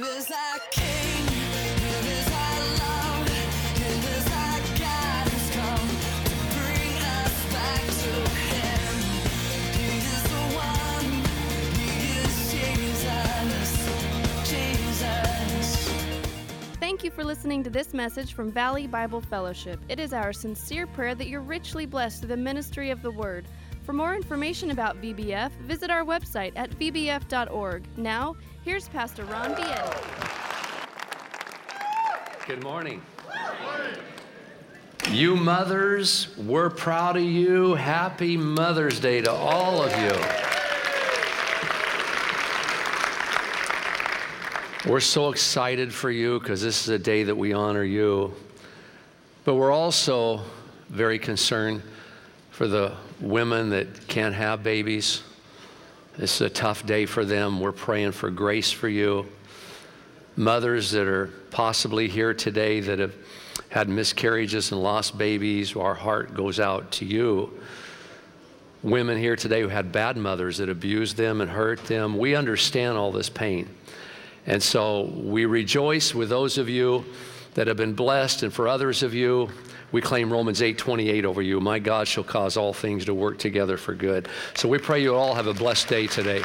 is our King, Him is our love, Him is our God who's come to bring us back to Him. He is the one, He is Jesus. Thank you for listening to this message from Valley Bible Fellowship. It is our sincere prayer that you're richly blessed through the ministry of the Word. For more information about VBF, visit our website at vbf.org. Now, here's Pastor Ron Vietti. Good morning. You mothers, we're proud of you. Happy Mother's Day to all of you. We're so excited for you because this is a day that we honor you. But we're also very concerned for the women that can't have babies. This is a tough day for them. We're praying for grace for you. Mothers that are possibly here today that have had miscarriages and lost babies, our heart goes out to you. Women here today who had bad mothers that abused them and hurt them, we understand all this pain. And so we rejoice with those of you that have been blessed, and for others of you, we claim Romans 8:28 over you. My God shall cause all things to work together for good. So we pray you all have a blessed day today.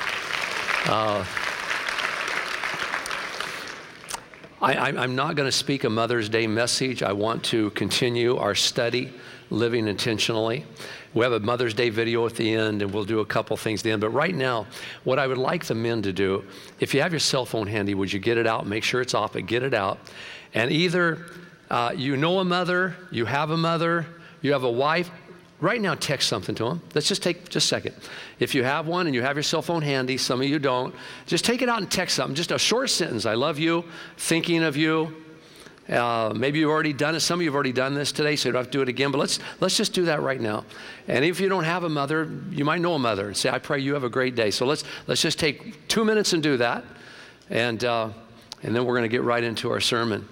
I'm not going to speak a Mother's Day message. I want to continue our study, Living Intentionally. We have a Mother's Day video at the end, and we'll do a couple things at the end. But right now, what I would like the men to do, if you have your cell phone handy, would you get it out, make sure it's off, but get it out. And either you know a mother, you have a mother, you have a wife, right now text something to them. Let's just take just a second. If you have one and you have your cell phone handy, some of you don't, just take it out and text something, just a short sentence. I love you, thinking of you. Maybe you've already done it. Some of you have already done this today, so you don't have to do it again. But let's just do that right now. And if you don't have a mother, you might know a mother. Say, I pray you have a great day. So let's just take 2 minutes and do that, and then we're going to get right into our sermon.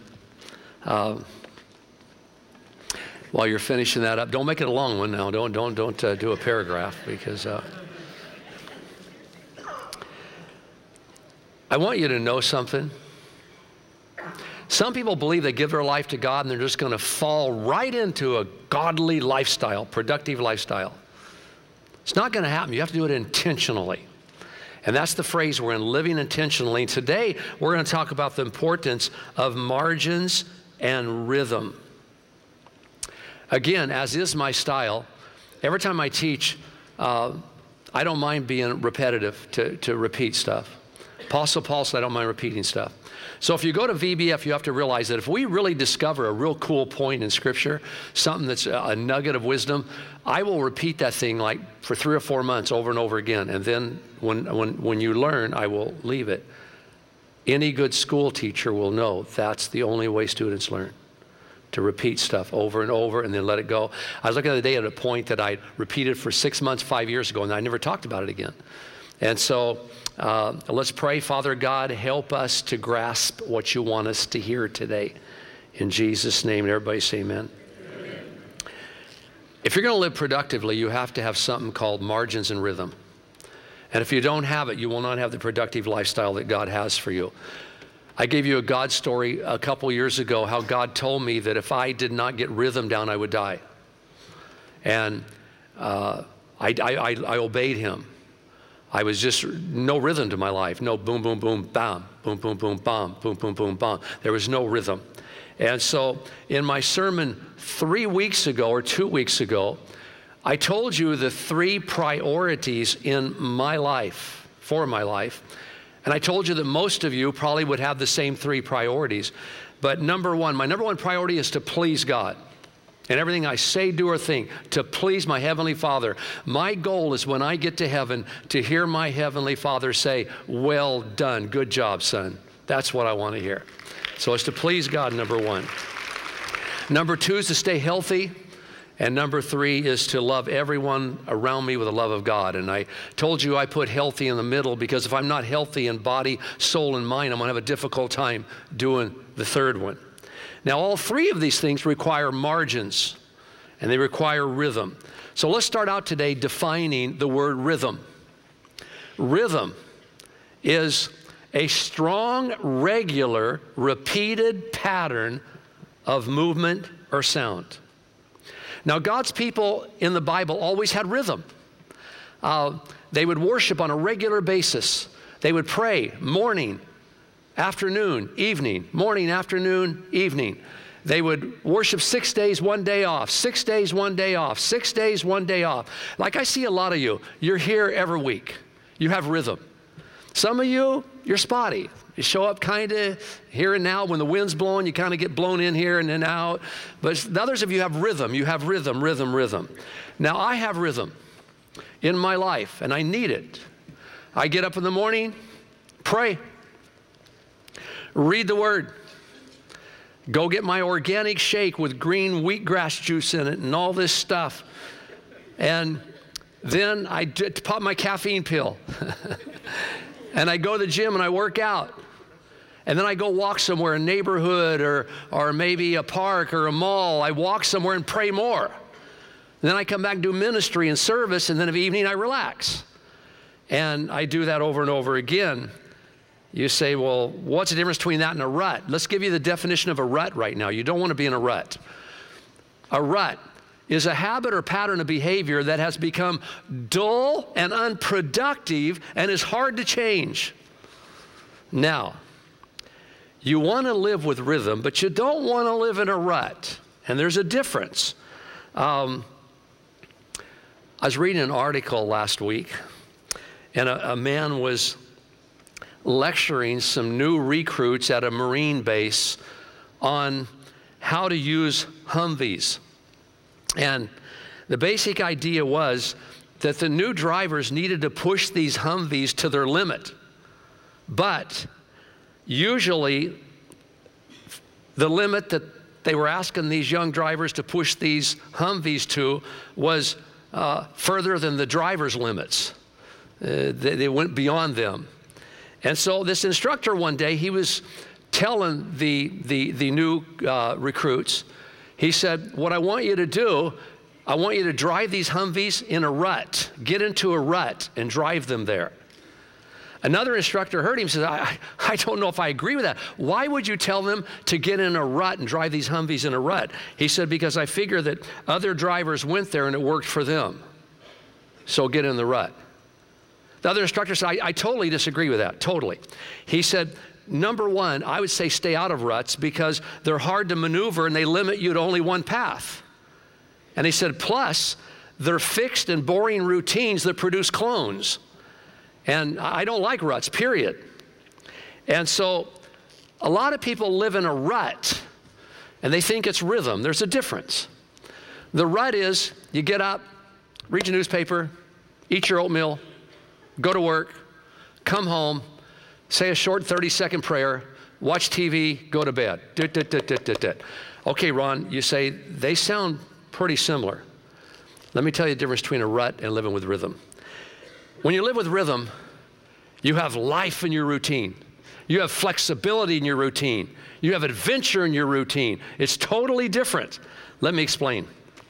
While you're finishing that up, don't make it a long one now. Don't do a paragraph, because I want you to know something. Some people believe they give their life to God and they're just going to fall right into a godly lifestyle, productive lifestyle. It's not going to happen. You have to do it intentionally. And that's the phrase we're in, living intentionally. Today, we're going to talk about the importance of margins and rhythm. Again, as is my style, every time I teach, I don't mind being repetitive to repeat stuff. Apostle Paul said, I don't mind repeating stuff. So if you go to VBF, you have to realize that if we really discover a real cool point in Scripture, something that's a nugget of wisdom, I will repeat that thing like for 3 or 4 months over and over again. And then when you learn, I will leave it. Any good school teacher will know that's the only way students learn, to repeat stuff over and over and then let it go. I was looking the other day at a point that I repeated for 6 months, 5 years ago, and I never talked about it again. And so let's pray. Father God, help us to grasp what you want us to hear today. In Jesus' name, and everybody say amen. Amen. If you're going to live productively, you have to have something called margins and rhythm. And if you don't have it, you will not have the productive lifestyle that God has for you. I gave you a God story a couple years ago, how God told me that if I did not get rhythm down, I would die. And I obeyed him. I was just no rhythm to my life. No boom, boom, boom, bam, boom, boom, boom, bam, boom, boom, boom, bam. There was no rhythm. And so in my sermon 3 weeks ago or 2 weeks ago, I told you the 3 priorities in my life, for my life. And I told you that most of you probably would have the same 3 priorities. But my number one priority is to please God. And everything I say, do, or think, to please my Heavenly Father. My goal is when I get to heaven to hear my Heavenly Father say, well done, good job, son. That's what I want to hear. So it's to please God, number 1. Number 2 is to stay healthy. And number 3 is to love everyone around me with the love of God. And I told you I put healthy in the middle, because if I'm not healthy in body, soul, and mind, I'm going to have a difficult time doing the third one. Now, all 3 of these things require margins, and they require rhythm. So let's start out today defining the word rhythm. Rhythm is a strong, regular, repeated pattern of movement or sound. Now, God's people in the Bible always had rhythm. They would worship on a regular basis. They would pray morning, afternoon, evening, morning, afternoon, evening. They would worship 6 days, 1 day off, 6 days, 1 day off, 6 days, 1 day off. Like I see a lot of you, you're here every week. You have rhythm. Some of you, you're spotty. You show up kind of here and now. When the wind's blowing, you kind of get blown in here and then out. But the others of you have rhythm. You have rhythm, rhythm, rhythm. Now, I have rhythm in my life, and I need it. I get up in the morning, pray, read the Word, go get my organic shake with green wheatgrass juice in it and all this stuff. And then I pop my caffeine pill. And I go to the gym and I work out. And then I go walk somewhere, a neighborhood or maybe a park or a mall. I walk somewhere and pray more. And then I come back and do ministry and service, and then in the evening I relax. And I do that over and over again. You say, well, what's the difference between that and a rut? Let's give you the definition of a rut right now. You don't want to be in a rut. A rut is a habit or pattern of behavior that has become dull and unproductive and is hard to change. Now, you want to live with rhythm, but you don't want to live in a rut. And there's a difference. I was reading an article last week, and a man was lecturing some new recruits at a Marine base on how to use Humvees. And the basic idea was that the new drivers needed to push these Humvees to their limit. But usually the limit that they were asking these young drivers to push these Humvees to was further than the driver's limits. They went beyond them. And so this instructor one day, he was telling the new recruits, he said, what I want you to do, I want you to drive these Humvees in a rut, get into a rut and drive them there. Another instructor heard him, said, I don't know if I agree with that. Why would you tell them to get in a rut and drive these Humvees in a rut? He said, because I figure that other drivers went there and it worked for them. So get in the rut. The other instructor said, I totally disagree with that, totally. He said, number one, I would say stay out of ruts because they're hard to maneuver and they limit you to only one path. And he said, plus, they're fixed and boring routines that produce clones. And I don't like ruts, period. And so a lot of people live in a rut and they think it's rhythm. There's a difference. The rut is you get up, read your newspaper, eat your oatmeal, go to work, come home, say a short 30-second prayer, watch TV, go to bed. Okay, Ron, you say, they sound pretty similar. Let me tell you the difference between a rut and living with rhythm. When you live with rhythm, you have life in your routine. You have flexibility in your routine. You have adventure in your routine. It's totally different. Let me explain.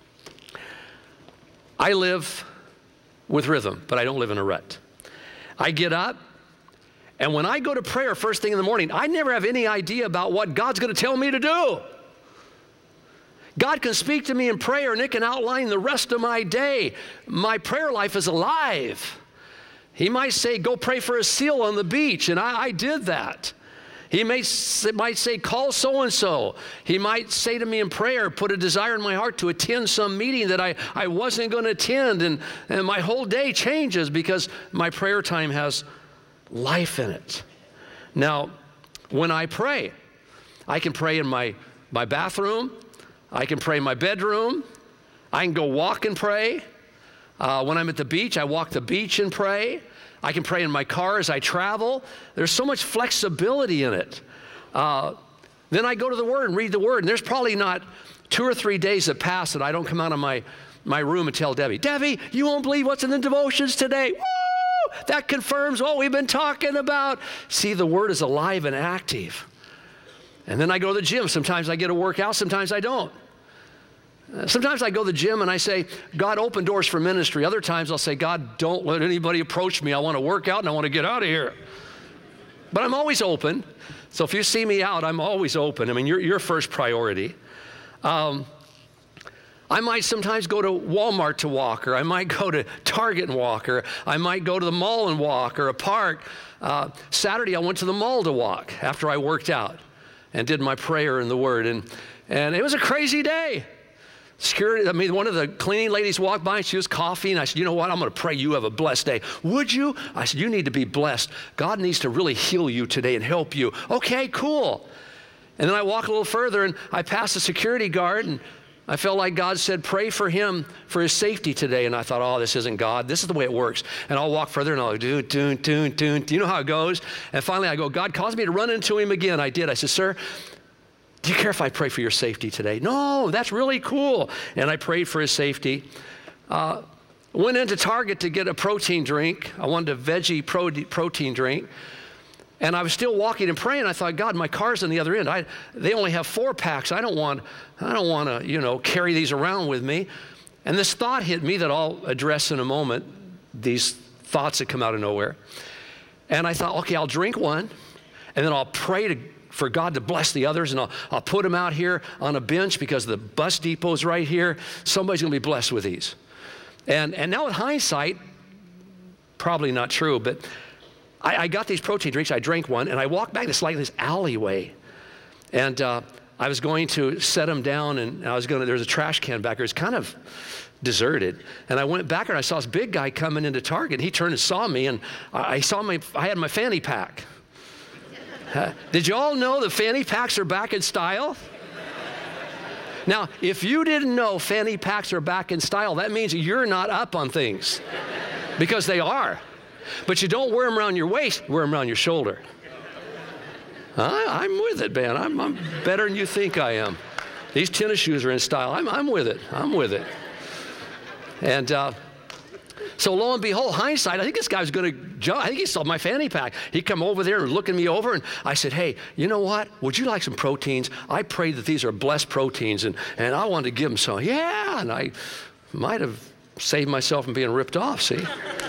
I live with rhythm, but I don't live in a rut. I get up, and when I go to prayer first thing in the morning, I never have any idea about what God's going to tell me to do. God can speak to me in prayer, and it can outline the rest of my day. My prayer life is alive. He might say, go pray for a seal on the beach, and I did that. He might say, call so-and-so. He might say to me in prayer, put a desire in my heart to attend some meeting that I wasn't going to attend, and my whole day changes because my prayer time has life in it. Now, when I pray, I can pray in my bathroom. I can pray in my bedroom. I can go walk and pray. When I'm at the beach, I walk the beach and pray. I can pray in my car as I travel. There's so much flexibility in it. Then I go to the Word and read the Word. And there's probably not 2 or 3 days that pass that I don't come out of my room and tell Debbie, you won't believe what's in the devotions today. Woo! That confirms what we've been talking about. See, the Word is alive and active. And then I go to the gym. Sometimes I get a workout, sometimes I don't. Sometimes I go to the gym and I say, God, open doors for ministry. Other times I'll say, God, don't let anybody approach me. I want to work out and I want to get out of here. But I'm always open. So if you see me out, I'm always open. I mean, you're first priority. I might sometimes go to Walmart to walk, or I might go to Target and walk, or I might go to the mall and walk, or a park. Saturday, I went to the mall to walk after I worked out and did my prayer in the Word. And it was a crazy day. Security, one of the cleaning ladies walked by and she was coughing. And I said, you know what? I'm going to pray you have a blessed day. Would you? I said, you need to be blessed. God needs to really heal you today and help you. Okay, cool. And then I walk a little further and I passed a security guard and I felt like God said, pray for him for his safety today. And I thought, oh, this isn't God. This is the way it works. And I'll walk further and I'll do, you know how it goes? And finally I go, God caused me to run into him again. I did. I said, sir, do you care if I pray for your safety today? No, that's really cool. And I prayed for his safety. Went into Target to get a protein drink. I wanted a veggie protein drink. And I was still walking and praying. I thought, God, my car's on the other end. They only have 4 packs. I don't want to, carry these around with me. And this thought hit me that I'll address in a moment, these thoughts that come out of nowhere. And I thought, okay, I'll drink one, and then I'll pray for God to bless the others, and I'll put them out here on a bench because the bus depot's right here. Somebody's going to be blessed with these. And now with hindsight, probably not true, but I got these protein drinks. I drank one, and I walked back this alleyway. And I was going to set them down, and there's a trash can back there. It's kind of deserted. And I went back there, and I saw this big guy coming into Target. And he turned and saw me, and I had my fanny pack. Did you all know the fanny packs are back in style? Now, if you didn't know fanny packs are back in style, that means you're not up on things, because they are. But you don't wear them around your waist, wear them around your shoulder. I'm with it, man. I'm better than you think I am. These tennis shoes are in style. I'm with it. I'm with it. And so lo and behold, hindsight, I think this guy was going to jump. I think he saw my fanny pack. He come over there and looking me over, and I said, hey, you know what? Would you like some proteins? I pray that these are blessed proteins, and I wanted to give them some. Yeah, and I might have saved myself from being ripped off, see?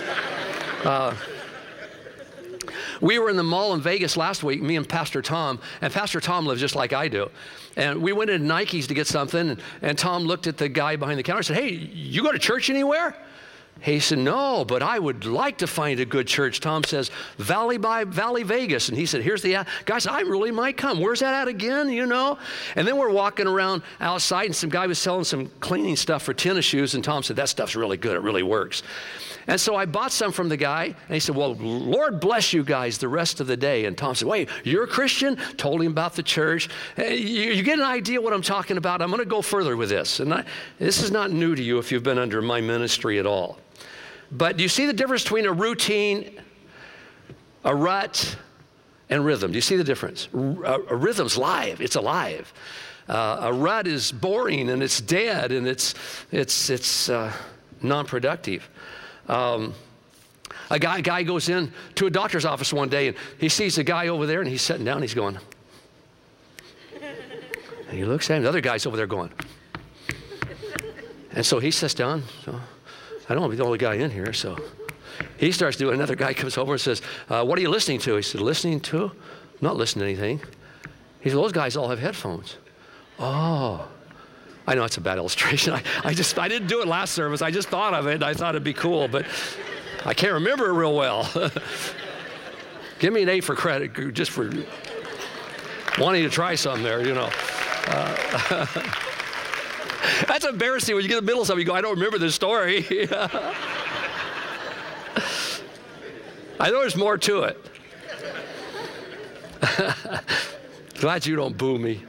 We were in the mall in Vegas last week, me and Pastor Tom, and Pastor Tom lives just like I do. And we went into Nike's to get something, and Tom looked at the guy behind the counter and said, hey, you go to church anywhere? He said, no, but I would like to find a good church. Tom says, Valley Vegas. And he said, here's the, guys, I really might come. Where's that at again, And then we're walking around outside, and some guy was selling some cleaning stuff for tennis shoes, and Tom said, that stuff's really good. It really works. And so I bought some from the guy, and he said, well, Lord bless you guys the rest of the day. And Tom said, wait, you're a Christian? Told him about the church. You get an idea what I'm talking about. I'm going to go further with this. And this is not new to you if you've been under my ministry at all. But do you see the difference between a routine, a rut, and rhythm? Do you see the difference? A rhythm's live. It's alive. A rut is boring, and it's dead, and it's non-productive. A guy goes in to a doctor's office one day, and he sees a guy over there, and he's sitting down, and he's going. And he looks at him. The other guy's over there going. And so he sits down. So I don't want to be the only guy in here, so he starts doing. Another guy comes over and says, what are you listening to? He said, listening to? I'm not listening to anything. He said, those guys all have headphones. Oh. I know it's a bad illustration. I didn't do it last service. I just thought of it, and I thought it'd be cool, but I can't remember it real well. Give me an A for credit, just for wanting to try something there, That's embarrassing when you get in the middle of something, you go, I don't remember this story. I know there's more to it. Glad you don't boo me.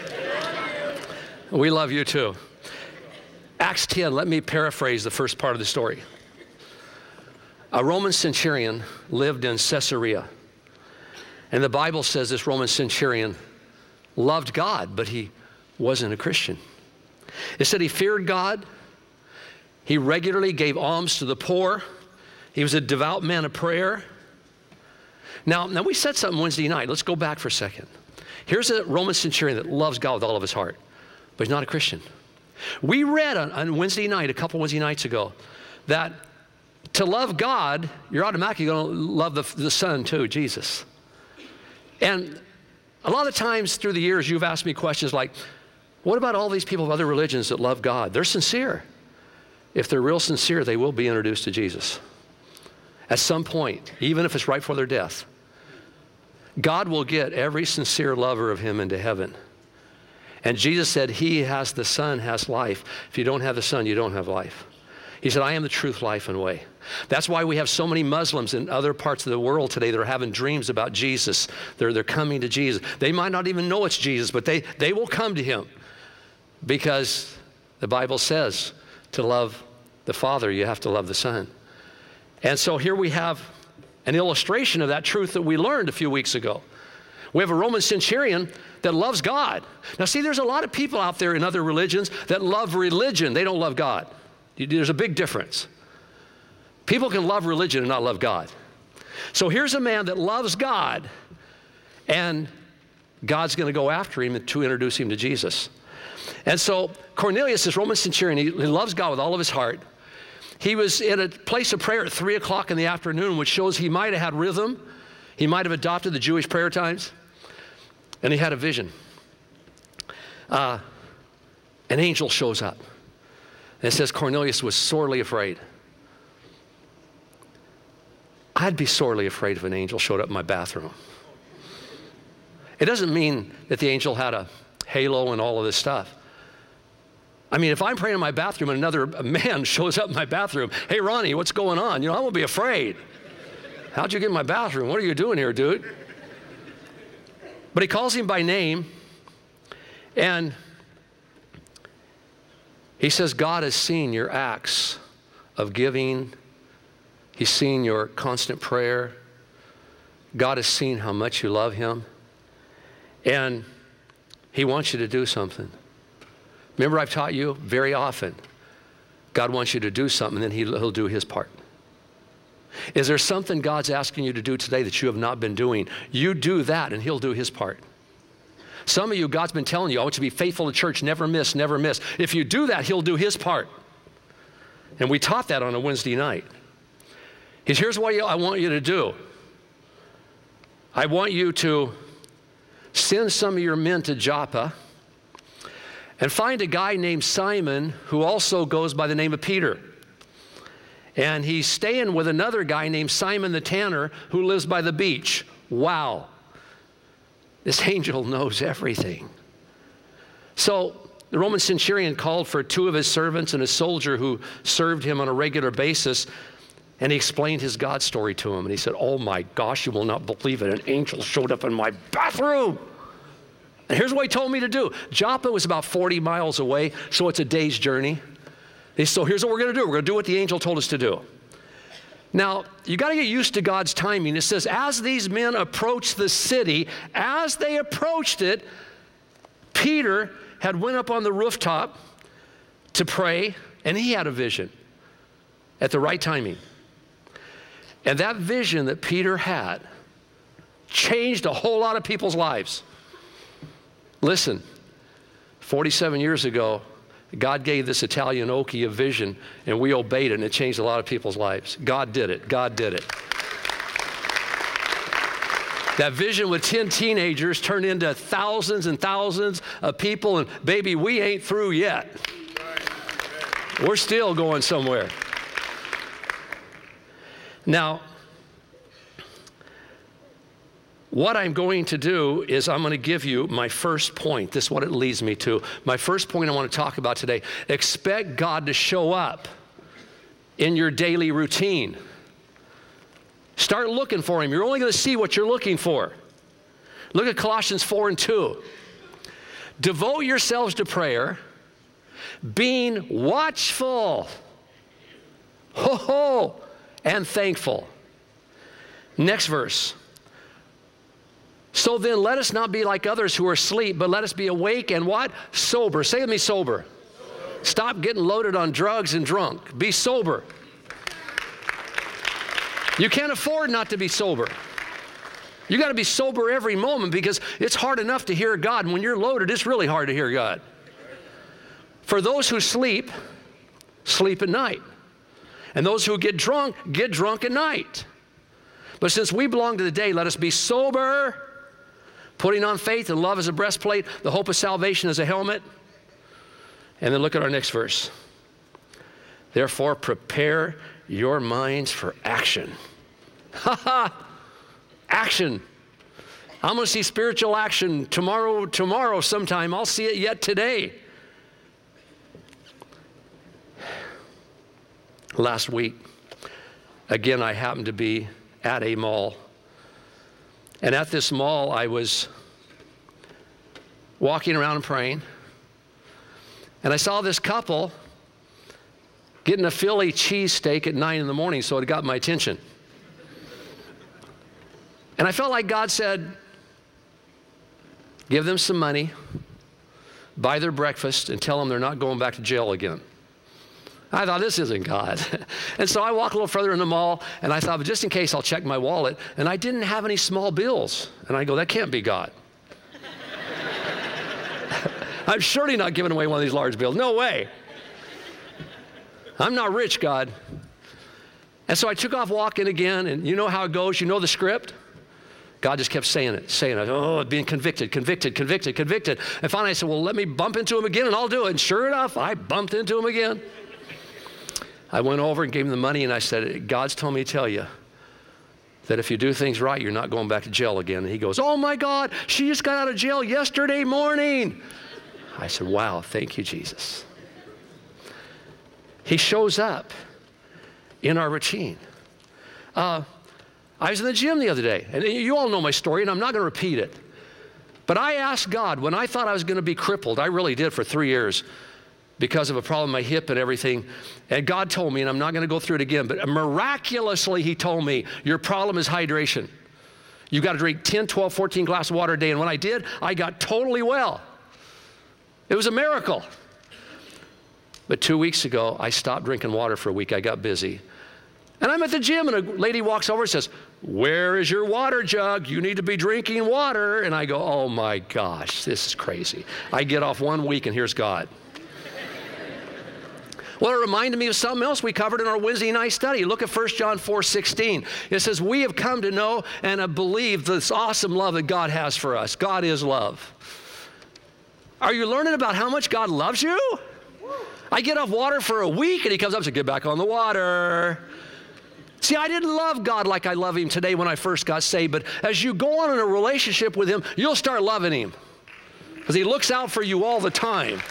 We love you too. Acts 10, let me paraphrase the first part of the story. A Roman centurion lived in Caesarea. And the Bible says this Roman centurion loved God, but he wasn't a Christian. It said he feared God. He regularly gave alms to the poor. He was a devout man of prayer. Now we said something Wednesday night. Let's go back for a second. Here's a Roman centurion that loves God with all of his heart, but he's not a Christian. We read on Wednesday night, a couple Wednesday nights ago, that to love God, you're automatically going to love the Son too, Jesus. And a lot of times through the years, you've asked me questions like, what about all these people of other religions that love God? They're sincere. If they're real sincere, they will be introduced to Jesus at some point, even if it's right before their death. God will get every sincere lover of him into heaven. And Jesus said, he who has the Son has life. If you don't have the Son, you don't have life. He said, I am the truth, life, and way. That's why we have so many Muslims in other parts of the world today that are having dreams about Jesus. They're coming to Jesus. They might not even know it's Jesus, but they will come to him because the Bible says to love the Father, you have to love the Son. And so here we have an illustration of that truth that we learned a few weeks ago. We have a Roman centurion that loves God. Now see, there's a lot of people out there in other religions that love religion. They don't love God. There's a big difference. People can love religion and not love God. So here's a man that loves God, and God's going to go after him to introduce him to Jesus. And so Cornelius, this Roman centurion, he loves God with all of his heart. He was in a place of prayer at 3 o'clock in the afternoon, which shows he might have had rhythm. He might have adopted the Jewish prayer times. And he had a vision. An angel shows up. And it says Cornelius was sorely afraid. I'd be sorely afraid if an angel showed up in my bathroom. It doesn't mean that the angel had a halo and all of this stuff. I mean, if I'm praying in my bathroom and another man shows up in my bathroom, hey, Ronnie, what's going on? You know, I won't be afraid. How'd you get in my bathroom? What are you doing here, dude? But he calls him by name, and he says, God has seen your acts of giving. He's seen your constant prayer. God has seen how much you love him. And he wants you to do something. Remember, I've taught you very often, God wants you to do something, and then he'll do his part. Is there something God's asking you to do today that you have not been doing? You do that, and he'll do his part. Some of you, God's been telling you, I want you to be faithful to church, never miss, never miss. If you do that, he'll do his part. And we taught that on a Wednesday night. Here's what I want you to do. I want you to send some of your men to Joppa and find a guy named Simon who also goes by the name of Peter. And he's staying with another guy named Simon the tanner who lives by the beach. Wow. This angel knows everything. So the Roman centurion called for 2 of his servants and a soldier who served him on a regular basis, and he explained his God story to him. And he said, oh my gosh, you will not believe it. An angel showed up in my bathroom. And here's what he told me to do. Joppa was about 40 miles away, so it's a day's journey. So here's what we're going to do. We're going to do what the angel told us to do. Now, you got to get used to God's timing. It says, as these men approached the city, as they approached it, Peter had went up on the rooftop to pray, and he had a vision at the right timing. And that vision that Peter had changed a whole lot of people's lives. Listen, 47 years ago, God gave this Italian Okie a vision, and we obeyed it, and it changed a lot of people's lives. God did it. God did it. That vision with 10 teenagers turned into thousands and thousands of people, and baby, we ain't through yet. We're still going somewhere. Now, what I'm going to do is I'm going to give you my first point. This is what it leads me to. My first point I want to talk about today. Expect God to show up in your daily routine. Start looking for him. You're only going to see what you're looking for. Look at Colossians 4:2. Devote yourselves to prayer, being watchful, and thankful. Next verse. So then let us not be like others who are asleep, but let us be awake and what? Sober. Say with me, sober. Stop getting loaded on drugs and drunk. Be sober. You can't afford not to be sober. You got to be sober every moment because it's hard enough to hear God. And when you're loaded, it's really hard to hear God. For those who sleep, sleep at night. And those who get drunk at night. But since we belong to the day, let us be sober, Putting on faith and love as a breastplate, the hope of salvation as a helmet. And then look at our next verse. Therefore, prepare your minds for action. Ha ha! Action. I'm going to see spiritual action tomorrow sometime. I'll see it yet today. Last week, again, I happened to be at a mall. And at this mall, I was walking around and praying. And I saw this couple getting a Philly cheesesteak at 9 in the morning, so it got my attention. And I felt like God said, give them some money, buy their breakfast, and tell them they're not going back to jail again. I thought, this isn't God. And so I walked a little further in the mall, and I thought, but just in case, I'll check my wallet. And I didn't have any small bills. And I go, that can't be God. I'm surely not giving away one of these large bills. No way. I'm not rich, God. And so I took off walking again, and you know how it goes. You know the script. God just kept saying it. Oh, being convicted. And finally I said, well, let me bump into him again and I'll do it. And sure enough, I bumped into him again. I went over and gave him the money and I said, God's told me to tell you that if you do things right, you're not going back to jail again. And he goes, oh my God, she just got out of jail yesterday morning. I said, wow, thank you, Jesus. He shows up in our routine. I was in the gym the other day, and you all know my story, and I'm not going to repeat it. But I asked God, when I thought I was going to be crippled, I really did for 3 years because of a problem in my hip and everything. And God told me, and I'm not going to go through it again, but miraculously he told me, your problem is hydration. You got to drink 10, 12, 14 glasses of water a day. And when I did, I got totally well. It was a miracle. But 2 weeks ago, I stopped drinking water for a week. I got busy. And I'm at the gym, and a lady walks over and says, where is your water jug? You need to be drinking water. And I go, oh my gosh, this is crazy. I get off 1 week, and here's God. Well, it reminded me of something else we covered in our Wednesday night study. Look at 1 John 4:16. It says, we have come to know and have believed this awesome love that God has for us. God is love. Are you learning about how much God loves you? I get off water for a week, and he comes up and says, get back on the water. See, I didn't love God like I love him today when I first got saved, but as you go on in a relationship with him, you'll start loving him because he looks out for you all the time.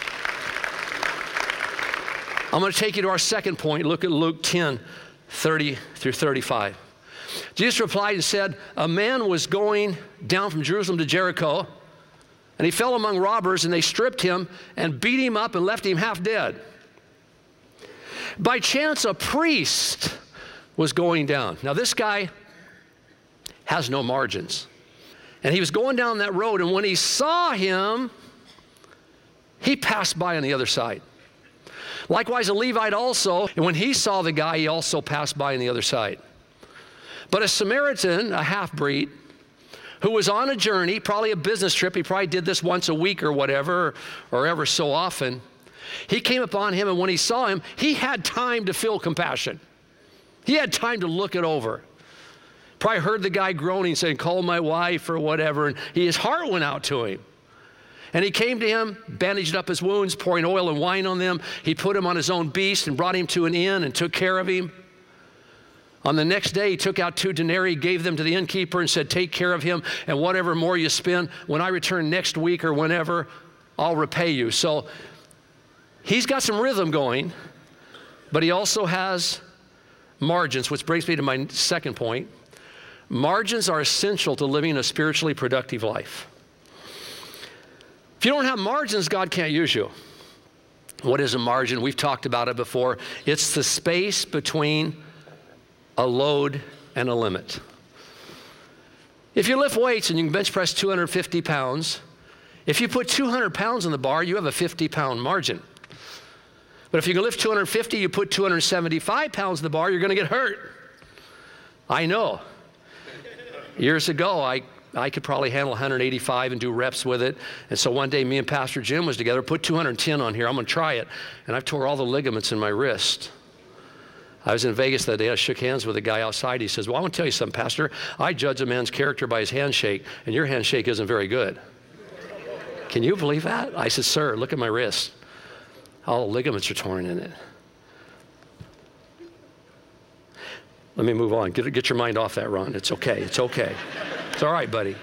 I'm going to take you to our second point. Look at Luke 10:30 through 35. Jesus replied and said, a man was going down from Jerusalem to Jericho, and he fell among robbers, and they stripped him and beat him up and left him half dead. By chance, a priest was going down. Now, this guy has no margins. And he was going down that road, and when he saw him, he passed by on the other side. Likewise, a Levite also, and when he saw the guy, he also passed by on the other side. But a Samaritan, a half-breed, who was on a journey, probably a business trip, he probably did this once a week or whatever, or ever so often, he came upon him, and when he saw him, he had time to feel compassion. He had time to look it over. Probably heard the guy groaning, saying, call my wife or whatever, and his heart went out to him. And he came to him, bandaged up his wounds, pouring oil and wine on them. He put him on his own beast and brought him to an inn and took care of him. On the next day, he took out 2 denarii, gave them to the innkeeper and said, take care of him, and whatever more you spend, when I return next week or whenever, I'll repay you. So he's got some rhythm going, but he also has margins, which brings me to my second point. Margins are essential to living a spiritually productive life. If you don't have margins, God can't use you. What is a margin? We've talked about it before. It's the space between a load and a limit. If you lift weights and you can bench press 250 pounds, if you put 200 pounds on the bar, you have a 50-pound margin. But if you can lift 250, you put 275 pounds on the bar, you're going to get hurt. I know. Years ago, I could probably handle 185 and do reps with it. And so one day, me and Pastor Jim was together, put 210 on here. I'm going to try it. And I've tore all the ligaments in my wrist. I was in Vegas that day. I shook hands with a guy outside. He says, well, I want to tell you something, Pastor. I judge a man's character by his handshake, and your handshake isn't very good. Can you believe that? I said, sir, look at my wrist. All the ligaments are torn in it. Let me move on. Get your mind off that, Ron. It's okay. It's okay. It's all right, buddy.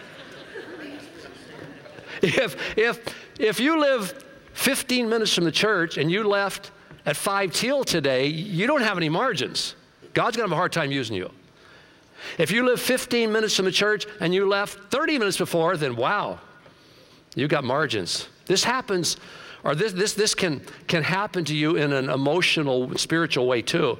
If you live 15 minutes from the church and you left at 5 till today, you don't have any margins. God's going to have a hard time using you. If you live 15 minutes from the church and you left 30 minutes before, then wow, you got margins. This happens, or this can happen to you in an emotional, spiritual way too.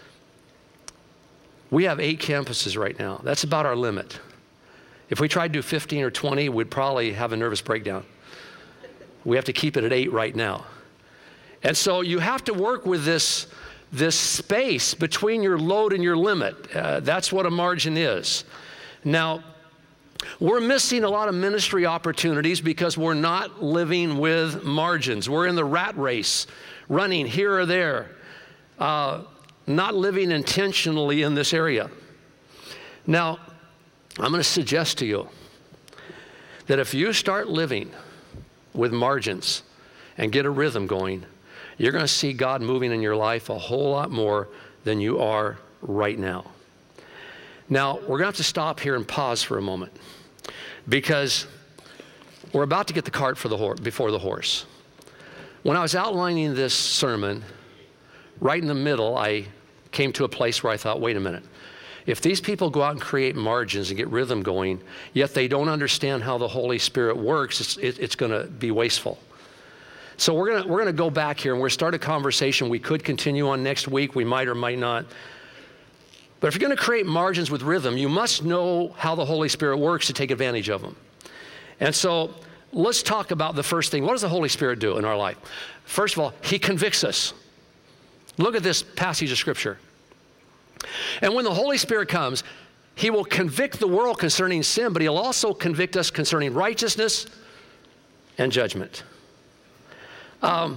We have 8 campuses right now. That's about our limit. If we tried to do 15 or 20, we'd probably have a nervous breakdown. We have to keep it at 8 right now. And so you have to work with this space between your load and your limit. That's what a margin is. Now, we're missing a lot of ministry opportunities because we're not living with margins. We're in the rat race, running here or there, not living intentionally in this area. Now, I'm going to suggest to you that if you start living with margins and get a rhythm going, you're going to see God moving in your life a whole lot more than you are right now. Now, we're going to have to stop here and pause for a moment because we're about to get the cart before the horse. When I was outlining this sermon, right in the middle, I came to a place where I thought, wait a minute. If these people go out and create margins and get rhythm going, yet they don't understand how the Holy Spirit works, it's going to be wasteful. So we're going to go back here and we're going to start a conversation. We could continue on next week. We might or might not. But if you're going to create margins with rhythm, you must know how the Holy Spirit works to take advantage of them. And so let's talk about the first thing. What does the Holy Spirit do in our life? First of all, He convicts us. Look at this passage of Scripture. And when the Holy Spirit comes, He will convict the world concerning sin, but He'll also convict us concerning righteousness and judgment. I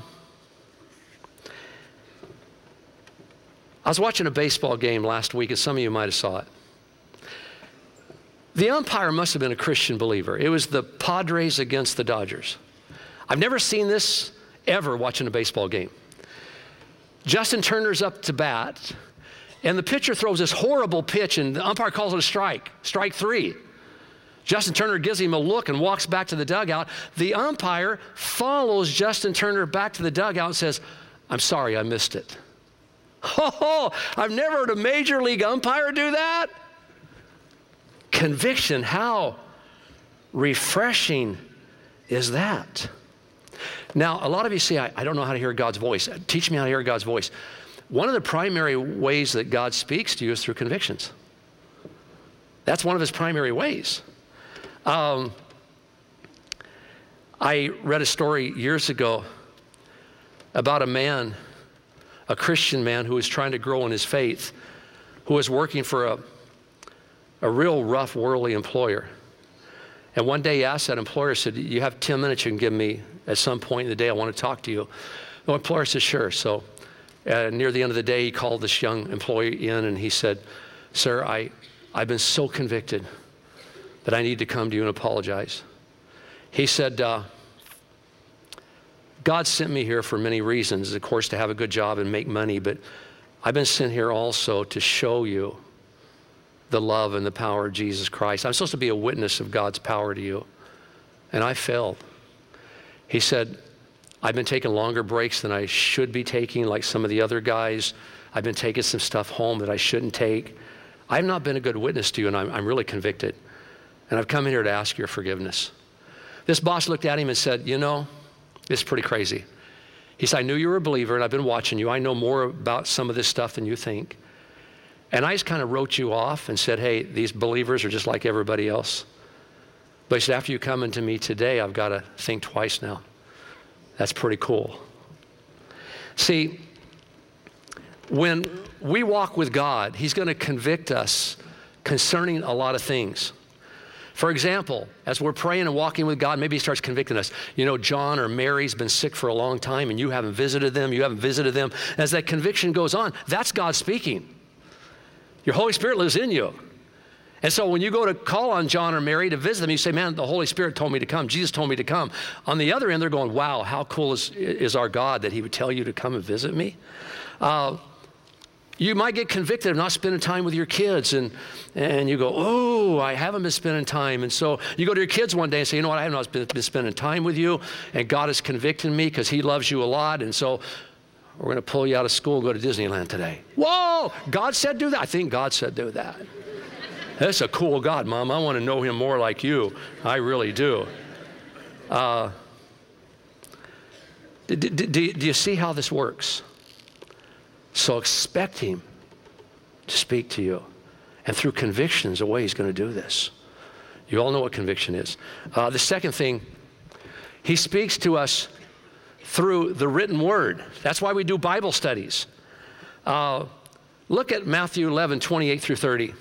was watching a baseball game last week, and some of you might have saw it. The umpire must have been a Christian believer. It was the Padres against the Dodgers. I've never seen this ever watching a baseball game. Justin Turner's up to bat, and the pitcher throws this horrible pitch, and the umpire calls it a strike 3. Justin Turner gives him a look and walks back to the dugout. The umpire follows Justin Turner back to the dugout and says, I'm sorry, I missed it. Oh, I've never heard a major league umpire do that. Conviction, how refreshing is that? Now, a lot of you say, I don't know how to hear God's voice. Teach me how to hear God's voice. One of the primary ways that God speaks to you is through convictions. That's one of His primary ways. I read a story years ago about a man, a Christian man who was trying to grow in his faith, who was working for a real rough, worldly employer. And one day he asked that employer, said, you have 10 minutes you can give me at some point in the day, I want to talk to you. The employer said, sure. So near the end of the day, he called this young employee in and he said, sir, I've been so convicted that I need to come to you and apologize. He said, God sent me here for many reasons, of course, to have a good job and make money, but I've been sent here also to show you the love and the power of Jesus Christ. I'm supposed to be a witness of God's power to you, and I failed. He said, I've been taking longer breaks than I should be taking, like some of the other guys. I've been taking some stuff home that I shouldn't take. I've not been a good witness to you, and I'm really convicted. And I've come in here to ask your forgiveness. This boss looked at him and said, you know, this is pretty crazy. He said, I knew you were a believer, and I've been watching you. I know more about some of this stuff than you think. And I just kind of wrote you off and said, hey, these believers are just like everybody else. But he said, after you come into me today, I've got to think twice now. That's pretty cool. See, when we walk with God, He's going to convict us concerning a lot of things. For example, as we're praying and walking with God, maybe he starts convicting us. You know, John or Mary's been sick for a long time and you haven't visited them. As that conviction goes on, that's God speaking. Your Holy Spirit lives in you. And so when you go to call on John or Mary to visit them, you say, man, the Holy Spirit told me to come. Jesus told me to come. On the other end, they're going, wow, how cool is our God that he would tell you to come and visit me? You might get convicted of not spending time with your kids, and you go, oh, I haven't been spending time. And so you go to your kids one day and say, you know what, I have not been spending time with you, and God is convicting me because he loves you a lot, and so we're going to pull you out of school and go to Disneyland today. Whoa, God said do that? I think God said do that. That's a cool God, Mom. I want to know him more like you. I really do. Do you see how this works? So expect him to speak to you. And through conviction is the way he's going to do this. You all know what conviction is. The second thing, he speaks to us through the written word. That's why we do Bible studies. Look at Matthew 11, 28 through 30.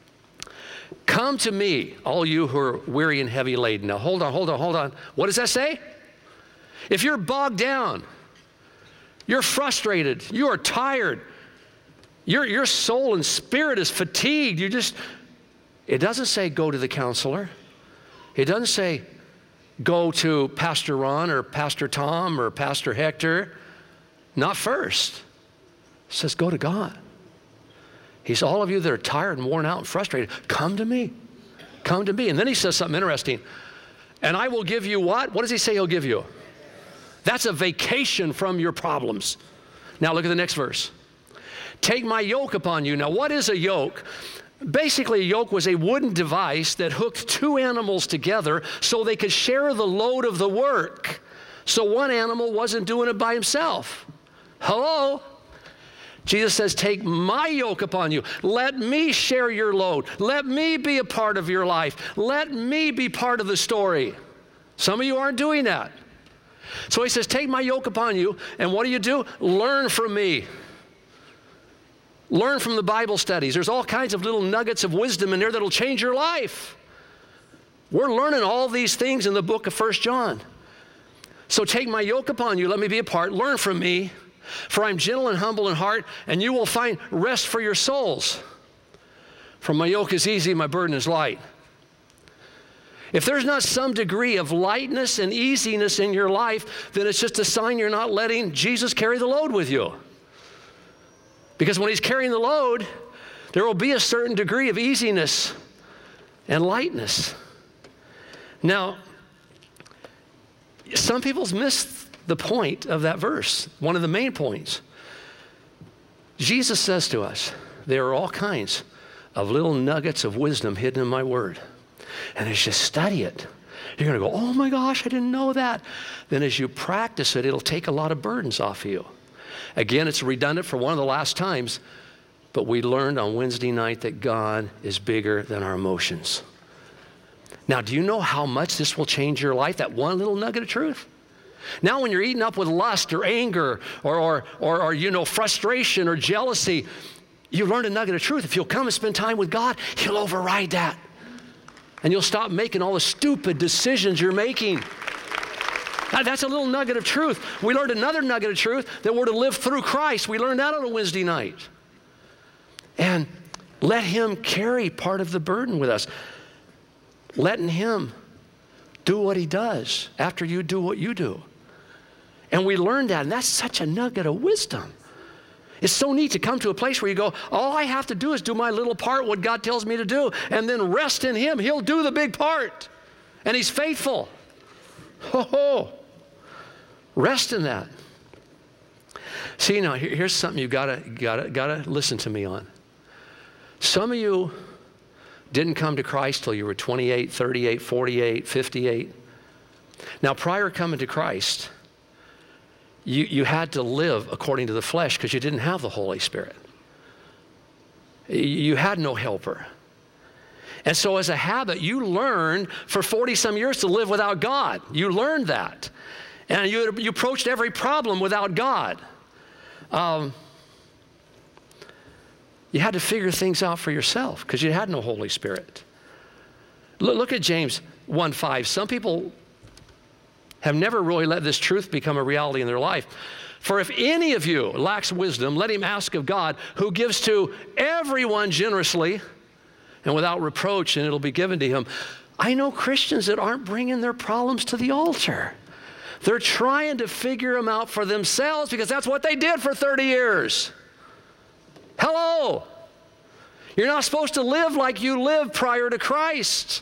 Come to me, all you who are weary and heavy laden. Now hold on. What does that say? If you're bogged down, you're frustrated, you are tired, your soul and spirit is fatigued, it doesn't say go to the counselor. It doesn't say go to Pastor Ron or Pastor Tom or Pastor Hector. Not first. It says go to God. He's all of you that are tired and worn out and frustrated, come to me. Come to me. And then he says something interesting. And I will give you what? What does he say he'll give you? That's a vacation from your problems. Now look at the next verse. Take my yoke upon you. Now what is a yoke? Basically, a yoke was a wooden device that hooked two animals together so they could share the load of the work. So one animal wasn't doing it by himself. Hello? Jesus says, take my yoke upon you. Let me share your load. Let me be a part of your life. Let me be part of the story. Some of you aren't doing that. So he says, take my yoke upon you. And what do? Learn from me. Learn from the Bible studies. There's all kinds of little nuggets of wisdom in there that'll change your life. We're learning all these things in the book of 1 John. So take my yoke upon you. Let me be a part. Learn from me. For I'm gentle and humble in heart, and you will find rest for your souls. For my yoke is easy, my burden is light. If there's not some degree of lightness and easiness in your life, then it's just a sign you're not letting Jesus carry the load with you. Because when he's carrying the load, there will be a certain degree of easiness and lightness. Now, some people's missed the point of that verse, one of the main points. Jesus says to us, there are all kinds of little nuggets of wisdom hidden in my word. And as you study it, you're going to go, oh my gosh, I didn't know that. Then as you practice it, it'll take a lot of burdens off of you. Again, it's redundant for one of the last times, but we learned on Wednesday night that God is bigger than our emotions. Now, do you know how much this will change your life, that one little nugget of truth? Now when you're eaten up with lust or anger or frustration or jealousy, you learned a nugget of truth. If you'll come and spend time with God, he'll override that. And you'll stop making all the stupid decisions you're making. Now, that's a little nugget of truth. We learned another nugget of truth, that we're to live through Christ. We learned that on a Wednesday night. And let him carry part of the burden with us. Letting him do what he does after you do what you do. And we learned that, and that's such a nugget of wisdom. It's so neat to come to a place where you go, all I have to do is do my little part, what God tells me to do, and then rest in him. He'll do the big part, and he's faithful. Ho. Rest in that. See, now here's something you gotta listen to me on. Some of you didn't come to Christ till you were 28, 38, 48, 58. Now, prior to coming to Christ, you had to live according to the flesh because you didn't have the Holy Spirit. You had no helper. And so as a habit, you learned for 40-some years to live without God. You learned that. And you approached every problem without God. You had to figure things out for yourself because you had no Holy Spirit. Look at James 1:5. Some people have never really let this truth become a reality in their life. For if any of you lacks wisdom, let him ask of God, who gives to everyone generously and without reproach, and it'll be given to him. I know Christians that aren't bringing their problems to the altar. They're trying to figure them out for themselves because that's what they did for 30 years. Hello. You're not supposed to live like you lived prior to Christ.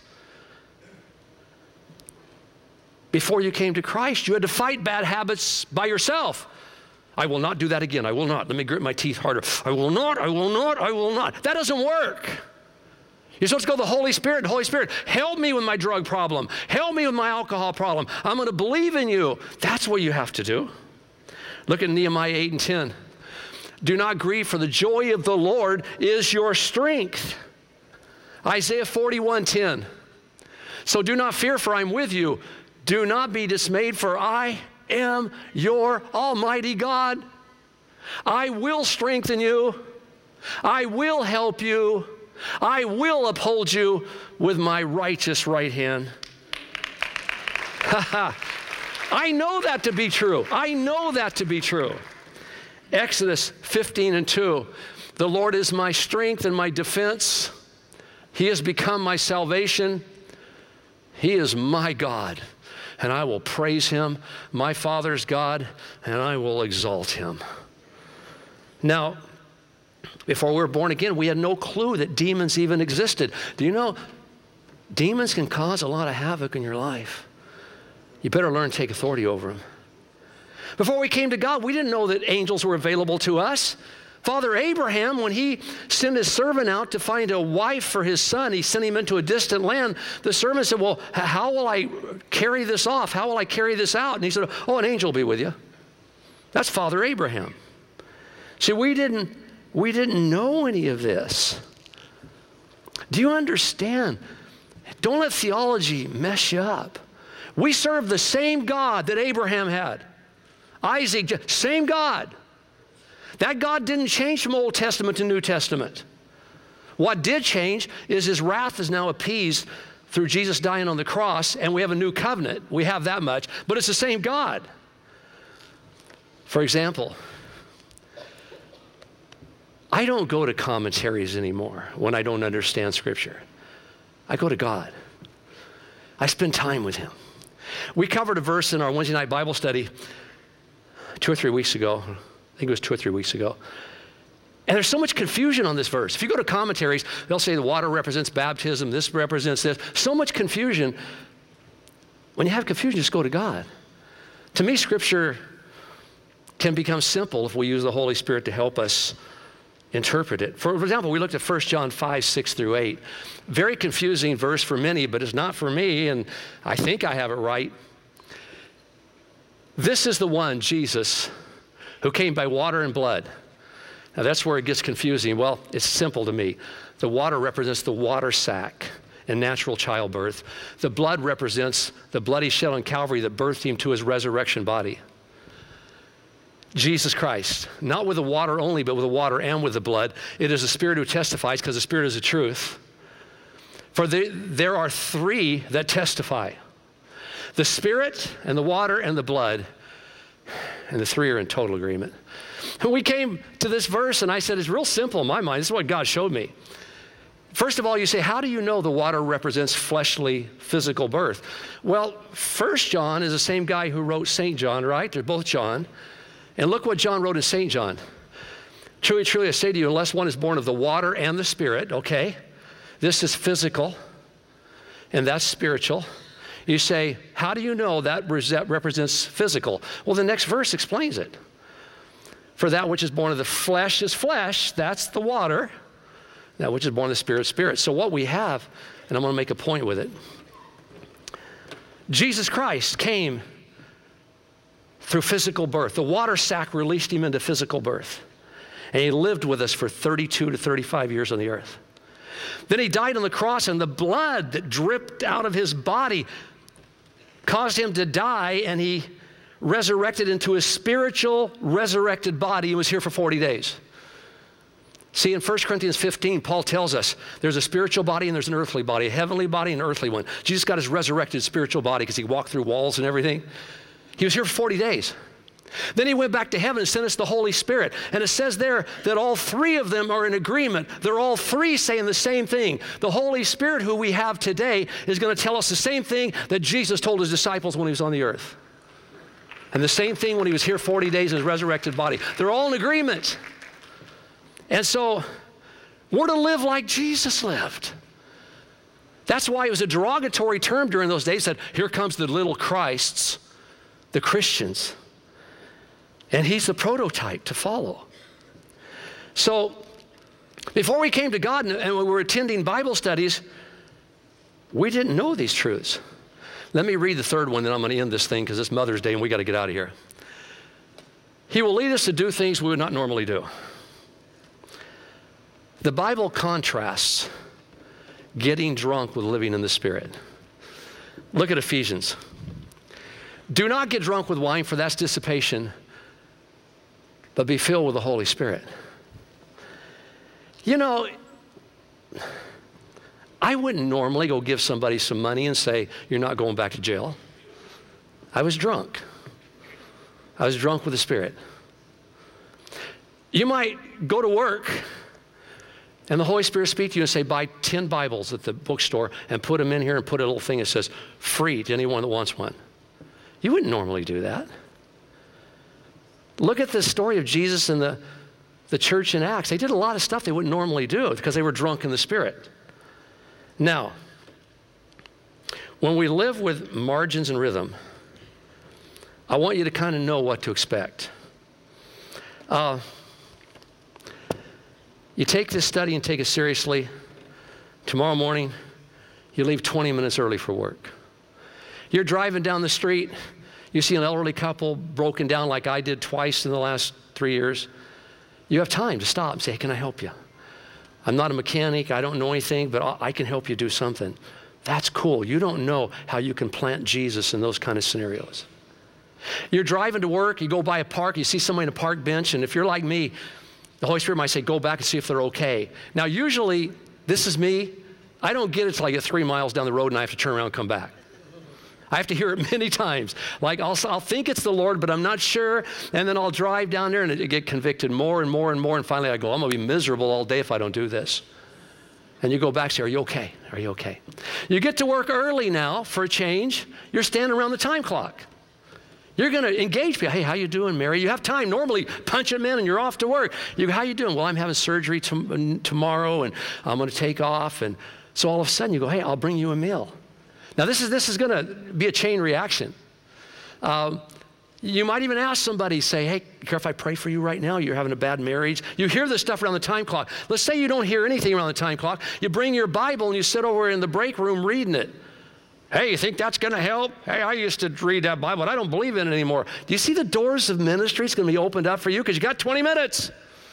Before you came to Christ, you had to fight bad habits by yourself. I will not do that again. I will not. Let me grit my teeth harder. I will not. I will not. I will not. That doesn't work. You're supposed to go to the Holy Spirit. Holy Spirit, help me with my drug problem. Help me with my alcohol problem. I'm going to believe in you. That's what you have to do. Look at Nehemiah 8 and 10. Do not grieve, for the joy of the Lord is your strength. Isaiah 41:10. So do not fear, for I'm with you. Do not be dismayed, for I am your Almighty God. I will strengthen you. I will help you. I will uphold you with my righteous right hand. I know that to be true. I know that to be true. Exodus 15 and 2. The Lord is my strength and my defense. He has become my salvation. He is my God, and I will praise him, my Father's God, and I will exalt him. Now, before we were born again, we had no clue that demons even existed. Do you know, demons can cause a lot of havoc in your life. You better learn to take authority over them. Before we came to God, we didn't know that angels were available to us. Father Abraham, when he sent his servant out to find a wife for his son, he sent him into a distant land. The servant said, well, how will I carry this off? How will I carry this out? And he said, oh, an angel will be with you. That's Father Abraham. See, we didn't know any of this. Do you understand? Don't let theology mess you up. We serve the same God that Abraham had. Isaac, same God. That God didn't change from Old Testament to New Testament. What did change is his wrath is now appeased through Jesus dying on the cross, and we have a new covenant. We have that much, but it's the same God. For example, I don't go to commentaries anymore when I don't understand Scripture. I go to God. I spend time with him. We covered a verse in our Wednesday night Bible study 2 or 3 weeks ago. I think it was 2 or 3 weeks ago. And there's so much confusion on this verse. If you go to commentaries, they'll say the water represents baptism, this represents this. So much confusion. When you have confusion, just go to God. To me, Scripture can become simple if we use the Holy Spirit to help us interpret it. For example, we looked at 1 John 5, 6 through 8. Very confusing verse for many, but it's not for me, and I think I have it right. This is the one, Jesus, who came by water and blood. Now that's where it gets confusing. Well, it's simple to me. The water represents the water sac and natural childbirth. The blood represents the blood he shed on Calvary that birthed him to his resurrection body. Jesus Christ, not with the water only, but with the water and with the blood. It is the Spirit who testifies, because the Spirit is the truth. For there are three that testify. The Spirit and the water and the blood, and the three are in total agreement. And we came to this verse, and I said, it's real simple in my mind. This is what God showed me. First of all, you say, how do you know the water represents fleshly, physical birth? Well, 1 John is the same guy who wrote St. John, right? They're both John. And look what John wrote in St. John. Truly, truly, I say to you, unless one is born of the water and the Spirit, okay, this is physical, and that's spiritual. You say, how do you know that represents physical? Well, the next verse explains it. For that which is born of the flesh is flesh, that's the water. That which is born of the Spirit, spirit. So what we have, and I'm going to make a point with it. Jesus Christ came through physical birth. The water sac released him into physical birth. And he lived with us for 32 to 35 years on the earth. Then he died on the cross, and the blood that dripped out of his body caused him to die, and he resurrected into his spiritual resurrected body and was here for 40 days. See, in 1 Corinthians 15, Paul tells us there's a spiritual body and there's an earthly body, a heavenly body and an earthly one. Jesus got his resurrected spiritual body because he walked through walls and everything. He was here for 40 days. Then he went back to heaven and sent us the Holy Spirit. And it says there that all three of them are in agreement. They're all three saying the same thing. The Holy Spirit, who we have today, is going to tell us the same thing that Jesus told his disciples when he was on the earth. And the same thing when he was here 40 days in his resurrected body. They're all in agreement. And so we're to live like Jesus lived. That's why it was a derogatory term during those days that here comes the little Christs, the Christians. And he's the prototype to follow. So before we came to God and we were attending Bible studies, we didn't know these truths. Let me read the third one, then I'm going to end this thing because it's Mother's Day and we got to get out of here. He will lead us to do things we would not normally do. The Bible contrasts getting drunk with living in the Spirit. Look at Ephesians. Do not get drunk with wine, for that's dissipation, but be filled with the Holy Spirit. You know, I wouldn't normally go give somebody some money and say, you're not going back to jail. I was drunk. I was drunk with the Spirit. You might go to work and the Holy Spirit speak to you and say, buy 10 Bibles at the bookstore and put them in here and put a little thing that says, free to anyone that wants one. You wouldn't normally do that. Look at the story of Jesus and the church in Acts. They did a lot of stuff they wouldn't normally do because they were drunk in the Spirit. Now, when we live with margins and rhythm, I want you to kind of know what to expect. You take this study and take it seriously. Tomorrow morning, you leave 20 minutes early for work. You're driving down the street, you see an elderly couple broken down like I did twice in the last 3 years. You have time to stop and say, hey, can I help you? I'm not a mechanic, I don't know anything, but I can help you do something. That's cool. You don't know how you can plant Jesus in those kind of scenarios. You're driving to work, you go by a park, you see somebody in a park bench, and if you're like me, the Holy Spirit might say, go back and see if they're okay. Now, usually, this is me. I don't get it till I get 3 miles down the road and I have to turn around and come back. I have to hear it many times. Like, I'll think it's the Lord, but I'm not sure. And then I'll drive down there and I get convicted more and more and more. And finally, I go, I'm going to be miserable all day if I don't do this. And you go back and say, are you okay? Are you okay? You get to work early now for a change. You're standing around the time clock. You're going to engage people. Hey, how you doing, Mary? You have time. Normally, punch them in and you're off to work. You go, how you doing? Well, I'm having surgery tomorrow and I'm going to take off. And so all of a sudden you go, hey, I'll bring you a meal. Now, this is going to be a chain reaction. You might even ask somebody, say, hey, care if I pray for you right now? You're having a bad marriage. You hear this stuff around the time clock. Let's say you don't hear anything around the time clock. You bring your Bible and you sit over in the break room reading it. Hey, you think that's going to help? Hey, I used to read that Bible, but I don't believe in it anymore. Do you see the doors of ministry is going to be opened up for you because you got 20 minutes?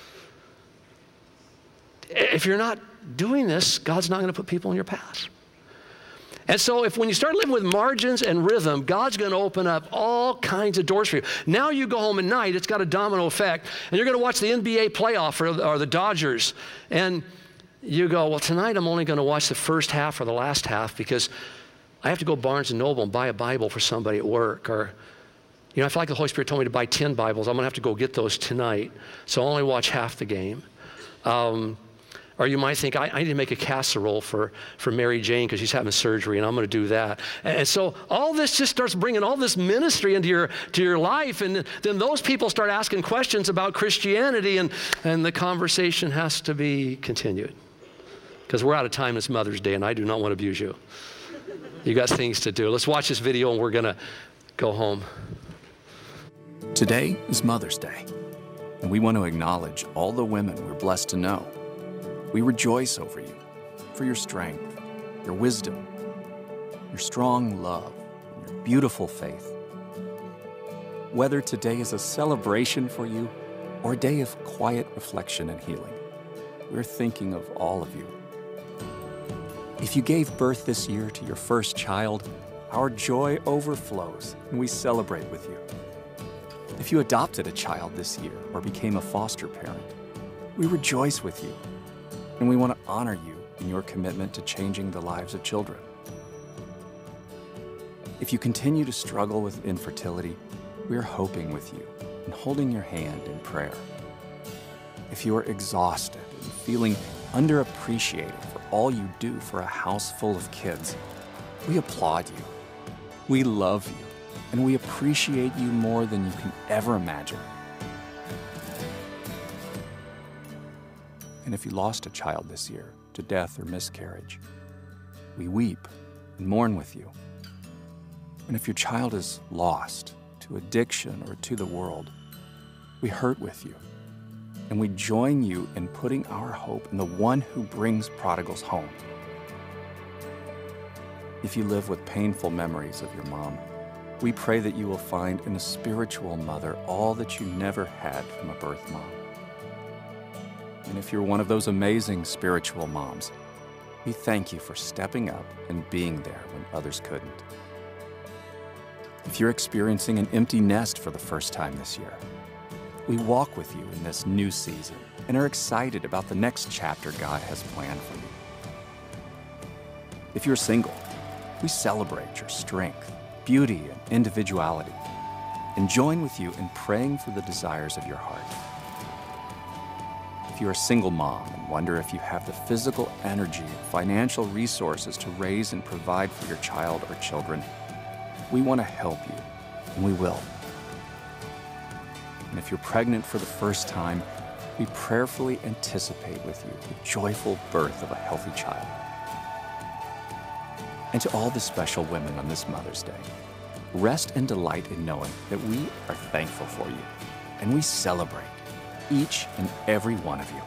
If you're not doing this, God's not going to put people in your path. And so when you start living with margins and rhythm, God's going to open up all kinds of doors for you. Now you go home at night, it's got a domino effect, and you're going to watch the NBA playoff or the Dodgers, and you go, well, tonight I'm only going to watch the first half or the last half because I have to go Barnes & Noble and buy a Bible for somebody at work. Or, I feel like the Holy Spirit told me to buy 10 Bibles. I'm going to have to go get those tonight, so I'll only watch half the game. Or you might think, I need to make a casserole for Mary Jane because she's having surgery, and I'm going to do that. And so all this just starts bringing all this ministry into your life, and then those people start asking questions about Christianity, and the conversation has to be continued. Because we're out of time, it's Mother's Day, and I do not want to abuse you. You got things to do. Let's watch this video, and we're going to go home. Today is Mother's Day, and we want to acknowledge all the women we're blessed to know. We rejoice over you for your strength, your wisdom, your strong love, and your beautiful faith. Whether today is a celebration for you or a day of quiet reflection and healing, we're thinking of all of you. If you gave birth this year to your first child, our joy overflows and we celebrate with you. If you adopted a child this year or became a foster parent, We rejoice with you, and we want to honor you in your commitment to changing the lives of children. If you continue to struggle with infertility, we are hoping with you and holding your hand in prayer. If you are exhausted and feeling underappreciated for all you do for a house full of kids, we applaud you. We love you, and we appreciate you more than you can ever imagine. And if you lost a child this year to death or miscarriage, we weep and mourn with you. And if your child is lost to addiction or to the world, we hurt with you. And we join you in putting our hope in the one who brings prodigals home. If you live with painful memories of your mom, we pray that you will find in a spiritual mother all that you never had from a birth mom. And if you're one of those amazing spiritual moms, we thank you for stepping up and being there when others couldn't. If you're experiencing an empty nest for the first time this year, we walk with you in this new season and are excited about the next chapter God has planned for you. If you're single, we celebrate your strength, beauty, and individuality, and join with you in praying for the desires of your heart. If you're a single mom and wonder if you have the physical energy and financial resources to raise and provide for your child or children, we want to help you, and we will. And if you're pregnant for the first time, we prayerfully anticipate with you the joyful birth of a healthy child. And to all the special women on this Mother's Day, rest and delight in knowing that we are thankful for you, and we celebrate each and every one of you.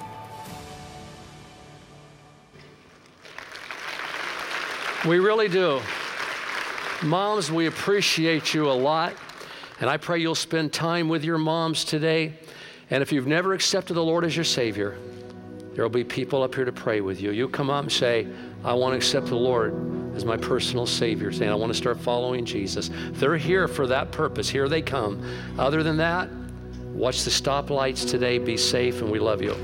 We really do. Moms, we appreciate you a lot, and I pray you'll spend time with your moms today. And if you've never accepted the Lord as your Savior, there will be people up here to pray with you. You come up and say, I want to accept the Lord as my personal Savior, saying, I want to start following Jesus. They're here for that purpose. Here they come. Other than that, watch the stoplights today. Be safe, and we love you.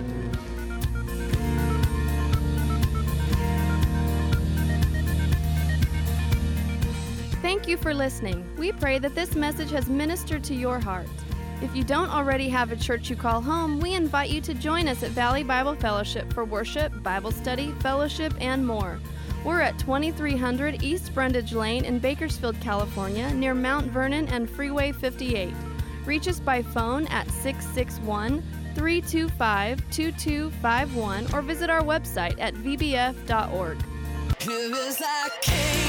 Thank you for listening. We pray that this message has ministered to your heart. If you don't already have a church you call home, we invite you to join us at Valley Bible Fellowship for worship, Bible study, fellowship, and more. We're at 2300 East Brundage Lane in Bakersfield, California, near Mount Vernon and Freeway 58. Reach us by phone at 661-325-2251 or visit our website at vbf.org. Here as I came.